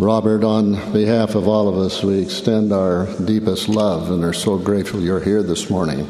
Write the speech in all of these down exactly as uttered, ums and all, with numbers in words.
Robert, on behalf of all of us, we extend our deepest love and are so grateful you're here this morning.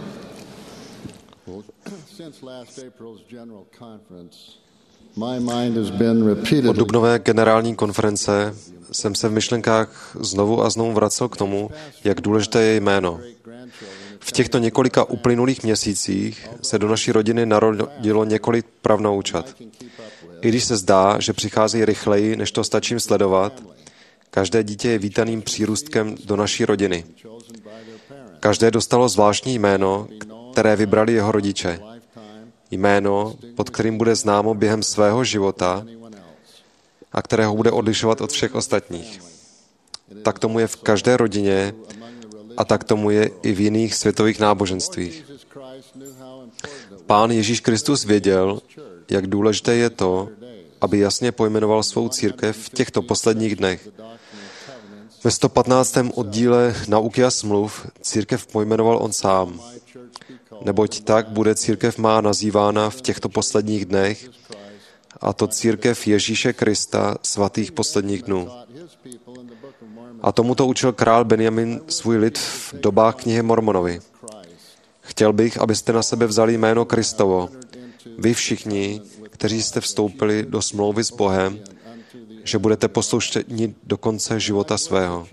Since last April's general conference, my mind has been repeatedly... Od dubnové generální konference jsem se v myšlenkách znovu a znovu vracel k tomu, jak důležité je jméno. V těchto několika uplynulých měsících se do naší rodiny narodilo několik pravnoučat. I když se zdá, že přicházejí rychleji, než to stačím sledovat, každé dítě je vítaným přírůstkem do naší rodiny. Každé dostalo zvláštní jméno, které vybrali jeho rodiče. Jméno, pod kterým bude známo během svého života a které ho bude odlišovat od všech ostatních. Tak tomu je v každé rodině a tak tomu je i v jiných světových náboženstvích. Pán Ježíš Kristus věděl, jak důležité je to, aby jasně pojmenoval svou církev v těchto posledních dnech. Ve sto patnáctém oddíle Nauky a smluv církev pojmenoval on sám. Neboť tak bude církev má nazývána v těchto posledních dnech, a to církev Ježíše Krista svatých posledních dnů. A tomuto učil král Benjamin svůj lid v dobách knihy Mormonovi. Chtěl bych, abyste na sebe vzali jméno Kristovo, vy všichni, kteří jste vstoupili do smlouvy s Bohem, že budete poslušní do konce života svého.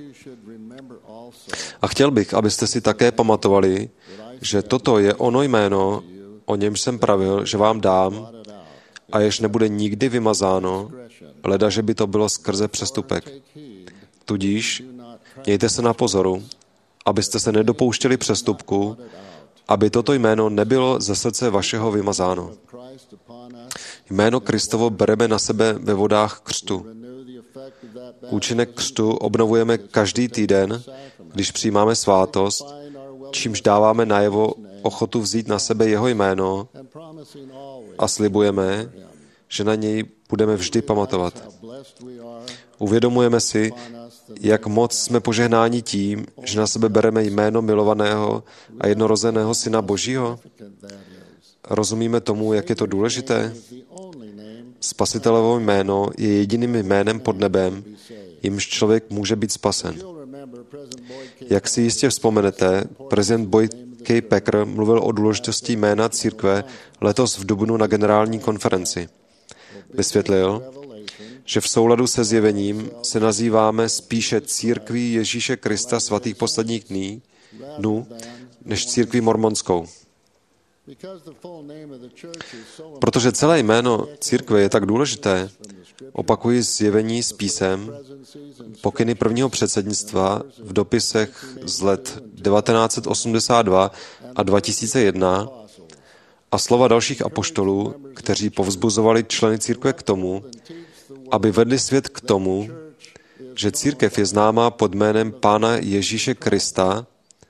A chtěl bych, abyste si také pamatovali, že toto je ono jméno, o němž jsem pravil, že vám dám, a jež nebude nikdy vymazáno, leda, že by to bylo skrze přestupek. Tudíž mějte se na pozoru, abyste se nedopouštěli přestupku, aby toto jméno nebylo ze srdce vašeho vymazáno. Jméno Kristovo bereme na sebe ve vodách křtu. Účinek křtu obnovujeme každý týden, když přijímáme svátost, čímž dáváme najevo ochotu vzít na sebe jeho jméno a slibujeme, že na něj budeme vždy pamatovat. Uvědomujeme si, jak moc jsme požehnáni tím, že na sebe bereme jméno milovaného a jednorozeného Syna Božího? Rozumíme tomu, jak je to důležité? Spasitelovo jméno je jediným jménem pod nebem, jimž člověk může být spasen. Jak si jistě vzpomenete, prezident Boyd K. Packer mluvil o důležitosti jména církve letos v dubnu na generální konferenci. Vysvětlil, že v souladu se zjevením se nazýváme spíše církví Ježíše Krista svatých posledních dní, dnů, než církví mormonskou. Protože celé jméno církve je tak důležité, opakuji zjevení z písem, pokyny prvního předsednictva v dopisech z let devatenáct set osmdesát dva a dva tisíce jedna a slova dalších apoštolů, kteří povzbuzovali členy církve k tomu, aby vedli svět k tomu, že církev je známá pod jménem Pána Ježíše Krista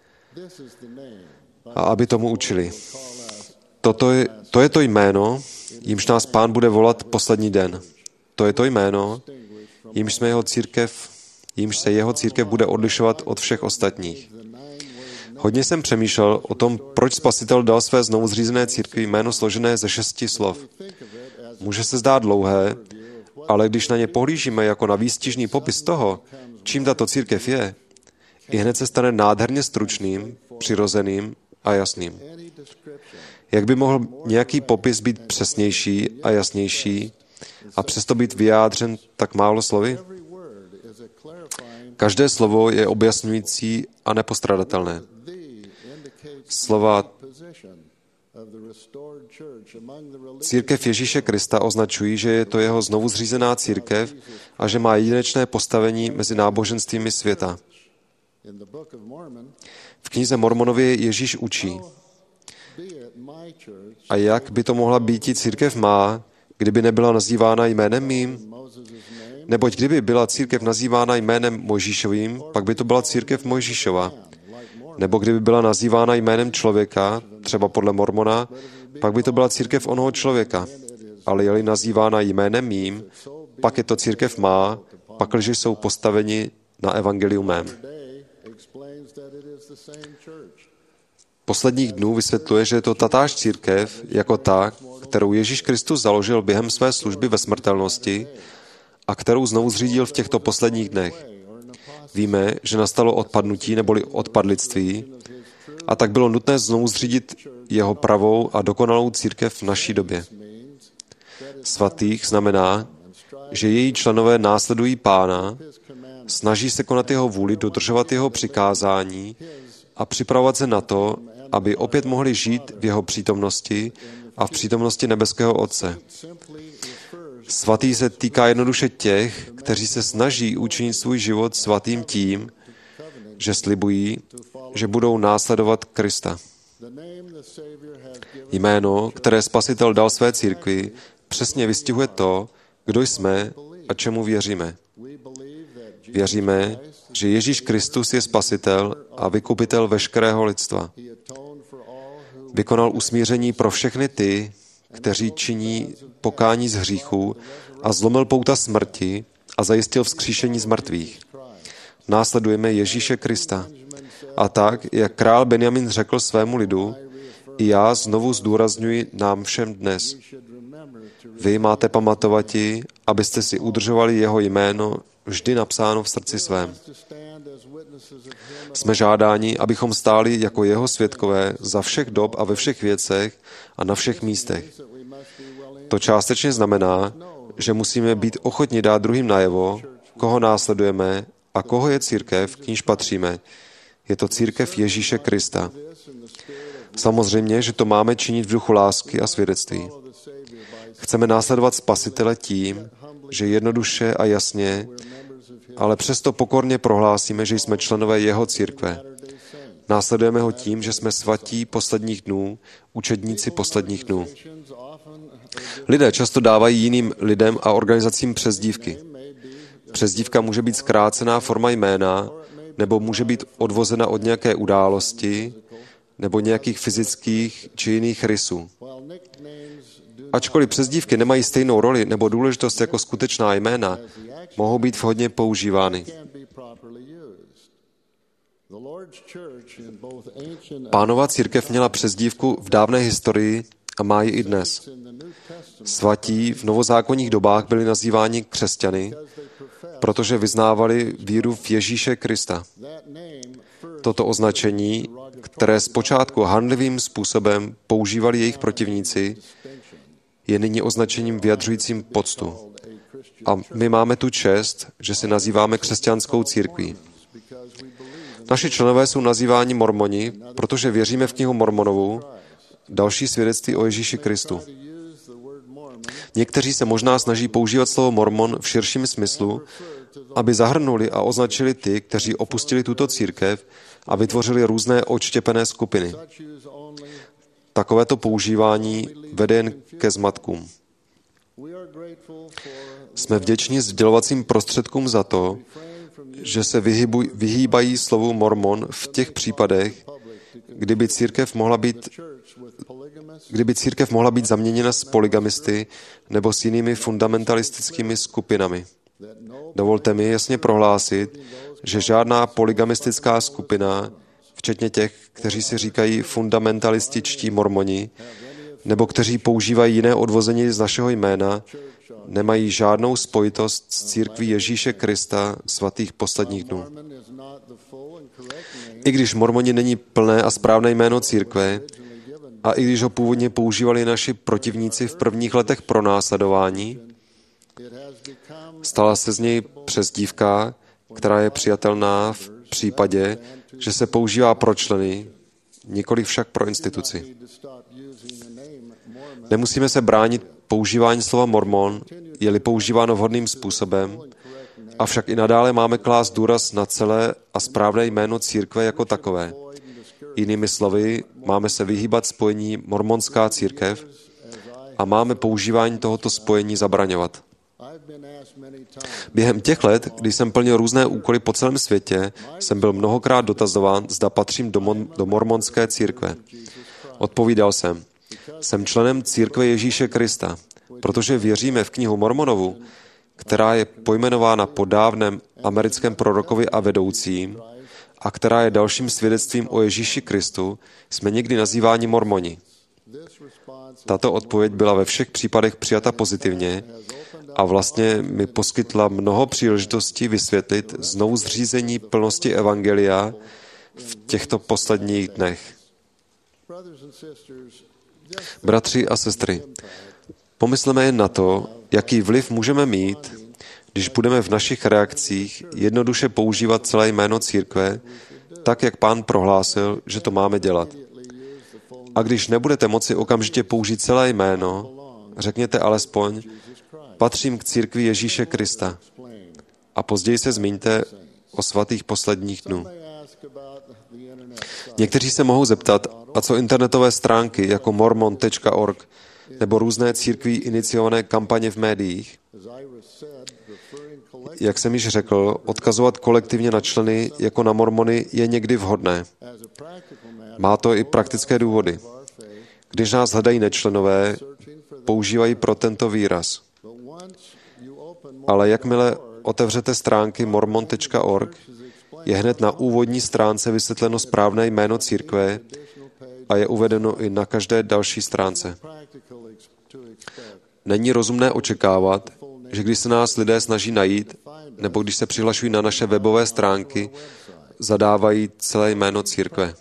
a aby tomu učili. Toto je, to je to jméno, jímž nás Pán bude volat poslední den. To je to jméno, jímž jsme jeho církev, jímž se jeho církev bude odlišovat od všech ostatních. Hodně jsem přemýšlel o tom, proč Spasitel dal své znovuzřízené církvi jméno složené ze šesti slov. Může se zdát dlouhé, ale když na ně pohlížíme jako na výstižný popis toho, čím tato církev je, i hned se stane nádherně stručným, přirozeným a jasným. Jak by mohl nějaký popis být přesnější a jasnější a přesto být vyjádřen tak málo slovy? Každé slovo je objasňující a nepostradatelné. Slova Církev Ježíše Krista označují, že je to jeho znovu zřízená církev a že má jedinečné postavení mezi náboženstvími světa. V knize Mormonově Ježíš učí: a jak by to mohla být i církev má, kdyby nebyla nazývána jménem mým? Neboť kdyby byla církev nazývána jménem Mojžíšovým, pak by to byla církev Mojžíšova. Nebo kdyby byla nazývána jménem člověka, třeba podle Mormona, pak by to byla církev onoho člověka. Ale je-li nazývána jménem mým, pak je to církev má, pakliže jsou postaveni na evangeliu mém. Posledních dnů vysvětluje, že je to tatáž církev jako ta, kterou Ježíš Kristus založil během své služby ve smrtelnosti a kterou znovu zřídil v těchto posledních dnech. Víme, že nastalo odpadnutí neboli odpadlictví a tak bylo nutné znovu zřídit jeho pravou a dokonalou církev v naší době. Svatých znamená, že její členové následují Pána, snaží se konat jeho vůli, dodržovat jeho přikázání a připravovat se na to, aby opět mohli žít v jeho přítomnosti a v přítomnosti nebeského Otce. Svatý se týká jednoduše těch, kteří se snaží učinit svůj život svatým tím, že slibují, že budou následovat Krista. Jméno, které Spasitel dal své církvi, přesně vystihuje to, kdo jsme a čemu věříme. Věříme, že Ježíš Kristus je Spasitel a vykupitel veškerého lidstva. Vykonal usmíření pro všechny ty, kteří činí pokání z hříchů a zlomil pouta smrti a zajistil vzkříšení z mrtvých. Následujeme Ježíše Krista. A tak, jak král Benjamin řekl svému lidu, i já znovu zdůrazňuji nám všem dnes. Vy máte pamatovati, abyste si udržovali jeho jméno vždy napsáno v srdci svém. Jsme žádáni, abychom stáli jako jeho svědkové za všech dob a ve všech věcech a na všech místech. To částečně znamená, že musíme být ochotni dát druhým najevo, koho následujeme a koho je církev, k níž patříme. Je to církev Ježíše Krista. Samozřejmě, že to máme činit v duchu lásky a svědectví. Chceme následovat Spasitele tím, že jednoduše a jasně, ale přesto pokorně prohlásíme, že jsme členové jeho církve. Následujeme ho tím, že jsme svatí posledních dnů, učedníci posledních dnů. Lidé často dávají jiným lidem a organizacím přezdívky. Přezdívka může být zkrácená forma jména, nebo může být odvozena od nějaké události, nebo nějakých fyzických či jiných rysů. Ačkoliv přezdívky nemají stejnou roli nebo důležitost jako skutečná jména, mohou být vhodně používány. Pánova církev měla přezdívku v dávné historii a má ji i dnes. Svatí v novozákonních dobách byli nazýváni křesťany, protože vyznávali víru v Ježíše Krista. Toto označení, které zpočátku hanlivým způsobem používali jejich protivníci, je nyní označením vyjadřujícím poctu. A my máme tu čest, že se nazýváme křesťanskou církví. Naši členové jsou nazýváni mormoni, protože věříme v knihu Mormonovu, další svědectví o Ježíši Kristu. Někteří se možná snaží používat slovo mormon v širším smyslu, aby zahrnuli a označili ty, kteří opustili tuto církev a vytvořili různé odštěpené skupiny. Takovéto používání vede jen ke zmatkům. Jsme vděční sdělovacím prostředkům za to, že se vyhybuj, vyhýbají slovu mormon v těch případech, kdyby církev mohla být, kdyby církev mohla být zaměněna s polygamisty nebo s jinými fundamentalistickými skupinami. Dovolte mi jasně prohlásit, že žádná polygamistická skupina, včetně těch, kteří si říkají fundamentalističtí mormoni, nebo kteří používají jiné odvození z našeho jména, nemají žádnou spojitost s církví Ježíše Krista svatých posledních dnů. I když mormoni není plné a správné jméno církve, a i když ho původně používali naši protivníci v prvních letech pronásledování, stala se z něj přezdívka, která je přijatelná v případě, že se používá pro členy, nikoliv však pro instituci. Nemusíme se bránit používání slova mormon, je-li používáno vhodným způsobem, avšak i nadále máme klást důraz na celé a správné jméno církve jako takové. Jinými slovy, máme se vyhýbat spojení mormonská církev a máme používání tohoto spojení zabraňovat. Během těch let, kdy jsem plnil různé úkoly po celém světě, jsem byl mnohokrát dotazován, zda patřím do, mon- do mormonské církve. Odpovídal jsem, jsem členem církve Ježíše Krista, protože věříme v knihu Mormonovu, která je pojmenována po dávném americkém prorokovi a vedoucím a která je dalším svědectvím o Ježíši Kristu, jsme někdy nazýváni mormoni. Tato odpověď byla ve všech případech přijata pozitivně a vlastně mi poskytla mnoho příležitostí vysvětlit znovu zřízení plnosti evangelia v těchto posledních dnech. Bratři a sestry, pomysleme jen na to, jaký vliv můžeme mít, když budeme v našich reakcích jednoduše používat celé jméno církve, tak, jak Pán prohlásil, že to máme dělat. A když nebudete moci okamžitě použít celé jméno, řekněte alespoň, patřím k církvi Ježíše Krista. A později se zmíňte o svatých posledních dnů. Někteří se mohou zeptat, a co internetové stránky jako mormon tečka org nebo různé církví iniciované kampaně v médiích? Jak jsem již řekl, odkazovat kolektivně na členy jako na mormony je někdy vhodné. Má to i praktické důvody. Když nás hledají nečlenové, používají pro tento výraz. Ale jakmile otevřete stránky mormon tečka org, je hned na úvodní stránce vysvětleno správné jméno církve a je uvedeno i na každé další stránce. Není rozumné očekávat, že když se nás lidé snaží najít, nebo když se přihlašují na naše webové stránky, zadávají celé jméno církve.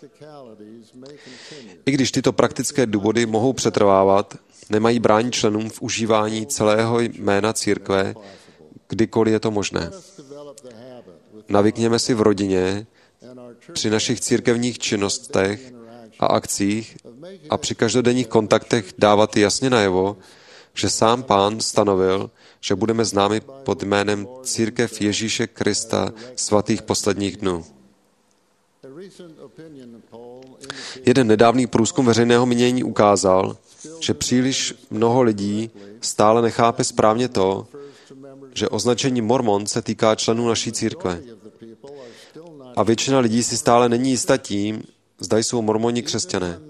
I když tyto praktické důvody mohou přetrvávat, nemají bránit členům v užívání celého jména církve, kdykoliv je to možné. Navykněme si v rodině, při našich církevních činnostech a akcích a při každodenních kontaktech dávat jasně najevo, že sám Pán stanovil, že budeme známi pod jménem Církev Ježíše Krista svatých posledních dnů. Jeden nedávný průzkum veřejného mínění ukázal, že příliš mnoho lidí stále nechápe správně to, že označení mormon se týká členů naší církve. A většina lidí si stále není jistá tím, zda jsou mormoni křesťané.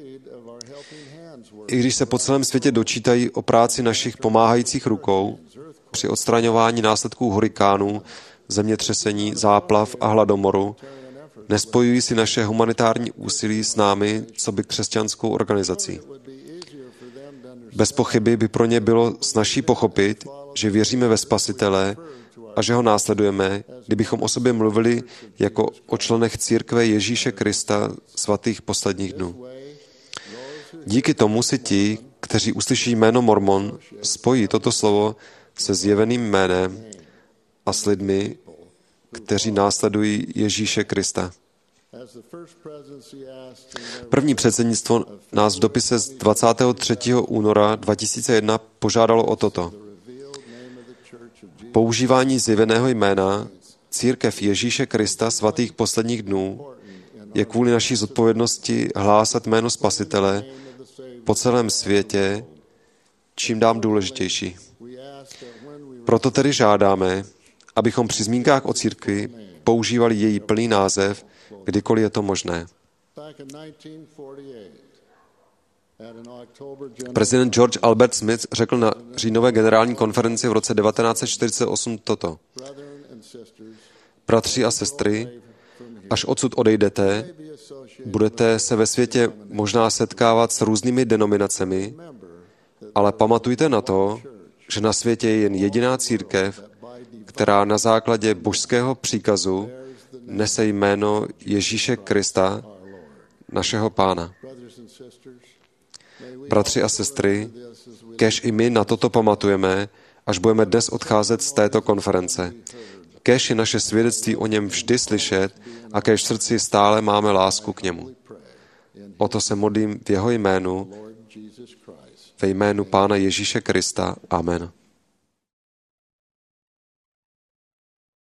I když se po celém světě dočítají o práci našich pomáhajících rukou při odstraňování následků hurikánů, zemětřesení, záplav a hladomoru, nespojují si naše humanitární úsilí s námi, co by křesťanskou organizací. Bez pochyby by pro ně bylo snazší pochopit, že věříme ve Spasitele a že ho následujeme, kdybychom o sobě mluvili jako o členech církve Ježíše Krista svatých posledních dnů. Díky tomu si ti, kteří uslyší jméno Mormon, spojí toto slovo se zjeveným jménem a s lidmi, kteří následují Ježíše Krista. První předsednictvo nás v dopise z dvacátého třetího února dva tisíce jedna požádalo o toto. Používání zjeveného jména Církev Ježíše Krista svatých posledních dnů je kvůli naší zodpovědnosti hlásat jméno Spasitele po celém světě čím dám důležitější. Proto tedy žádáme, abychom při zmínkách o církvi používali její plný název, kdykoliv je to možné. Prezident George Albert Smith řekl na říjnové generální konferenci v roce devatenáct set čtyřicet osm toto. Bratři a sestry, až odsud odejdete, budete se ve světě možná setkávat s různými denominacemi, ale pamatujte na to, že na světě je jen jediná církev, která na základě božského příkazu nese jméno Ježíše Krista, našeho Pána. Bratři a sestry, kéž i my na toto pamatujeme, až budeme dnes odcházet z této konference. Kéž je naše svědectví o něm vždy slyšet a kéž v srdci stále máme lásku k němu. O to se modlím v jeho jménu, ve jménu Pána Ježíše Krista. Amen.